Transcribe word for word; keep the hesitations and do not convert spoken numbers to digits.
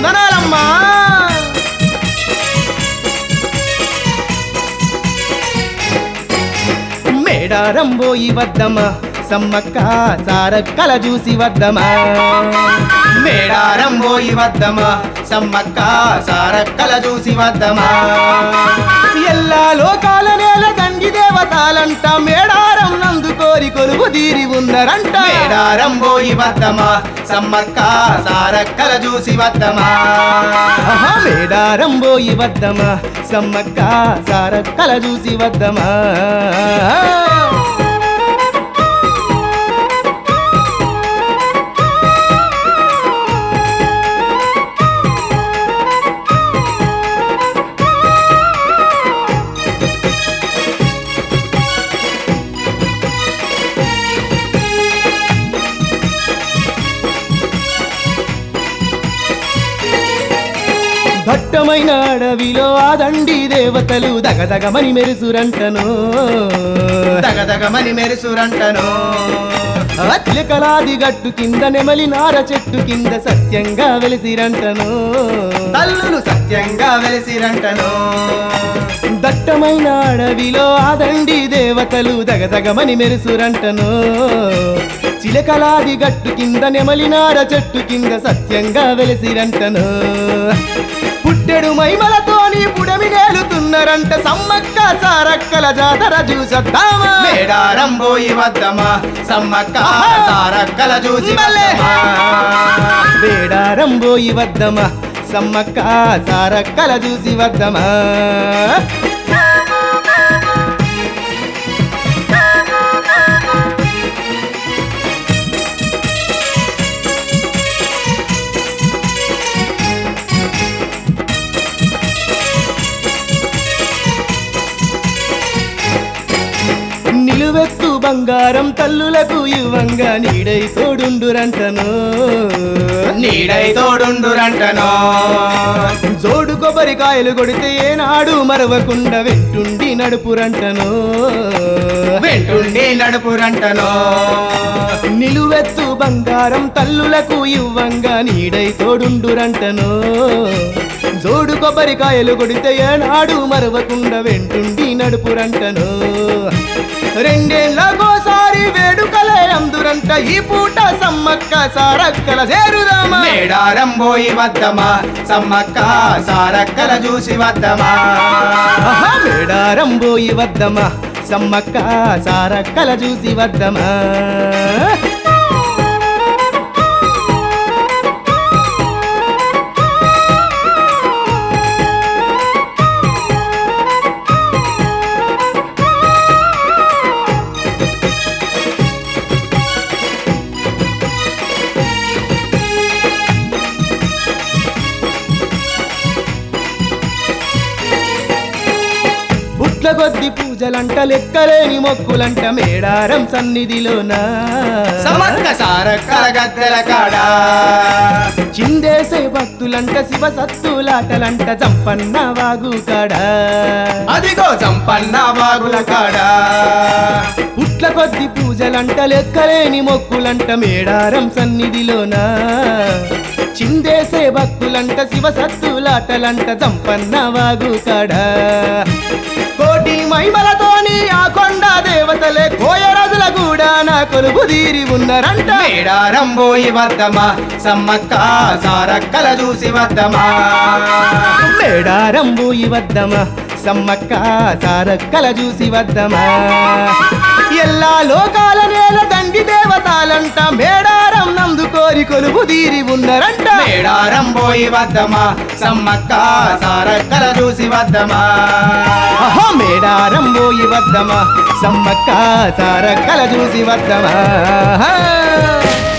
వందనాలమ్మా మేడారం పోయి వద్దమా సమ్మక్క సారక్కల చూసి వద్దమా మేడారం పోయి వద్దమా సమ్మక్క సారక్కల చూసి వద్దమా ఎల్లా లోకాల నేల దండి దేవతాలంట మేడారం నందు కోరి కొలువు తీరి ఉన్నారంట మేడారం పోయి వద్దమా సమ్మక్క సారక్కల చూసి వద్దమా మేడారం పోయి వద్దమా సమ్మక్క సారక్కల చూసి వద్దమా దట్టమైన అడవిలో ఆ దండి దేవతలు దగదగమని మెరుసురంటను దగదగమని మెరుసురంటను చిలకలాది గట్టు కింద నెమలి నార చెట్టు కింద సత్యంగా వెలిసిరంటను తల్లులు సత్యంగా వెలిసిరంటను దట్టమైన అడవిలో ఆ దండి దేవతలు దగదగమని మెరుసురంటను చిలకలాది గట్టు కింద నెమలి నార చెట్టు కింద సత్యంగా వెలిసిరంటను పుట్టెడు మైమలతోని పుడమి నేలుతున్నారంట సమ్మక్క సారక్కల జాతర చూసొద్దామా మేడారం పోయి వద్దమా సమ్మక్క సారక్కల చూసి మేడారం పోయి వద్దమా సమ్మక్క సారక్కల చూసి వద్దమా నిలువెత్తు బంగారం తల్లులకు ఇవ్వంగా నీడై తోడుండురంటను నీడై తోడుండురంటను జోడు కొబ్బరికాయలు కొడితే ఏనాడు మరవకుండా వెంటుండి నడుపురంటను వెంటుండి నడుపురంటను నిలువెత్తు బంగారం తల్లులకు ఇవ్వంగా నీడై తోడుండురంటను జోడు కొబ్బరికాయలు కొడితే ఏనాడు మరవకుండా వెంటుండి నడుపురంటను రెండేళ్ళకోసారి వేడుకలే అందురంట ఈ పూట సమ్మక్క సారక్కల చేరుదామా మేడారం పోయి వద్దమా సమ్మక్క సారక్కల చూసి వద్దమా మేడారం పోయి వద్దమా సమ్మక్క సారక్కల చూసి వద్దమా పుట్ల కొద్ది పూజలంట లెక్కలేని మొక్కులంట మేడారం సన్నిధిలోన సమ్మక్క సారక్కల గద్దెల కాడా చిందేసే భక్తులంట శివ సత్తులాటలంట జంపన్న వాగు కాడా అదిగో జంపన్న వాగుల కాడా పుట్ల కొద్ది పూజలంట లెక్కలేని మొక్కులంట మేడారం సన్నిధిలోన చిందేసే భక్తులంట శివ సత్తులాటలంట జంపన్న వాగు కాడా కోటి మైమలతోని ఆ కొండ దేవతలే కోయరాజుల కూడా నా కొలువు తీరి ఉన్నారంట మేడారం పోయి వద్దమా సమ్మక్క సారక్కల చూసి వద్దమా మేడారం పోయి వద్దమా సమ్మక్క సారక్కల చూసి వద్దమా ఎల్లా లోకాల నేల దండి దేవతాలంట మేడారం నందు కోరి కొలువు తీరి ఉన్నారంట మేడారం పోయి వద్దమా సమ్మక్క సారక్కల చూసి వద్దమా మేడారం పోయి వద్దమా సమ్మక్క సారక్కల చూసి వద్దమా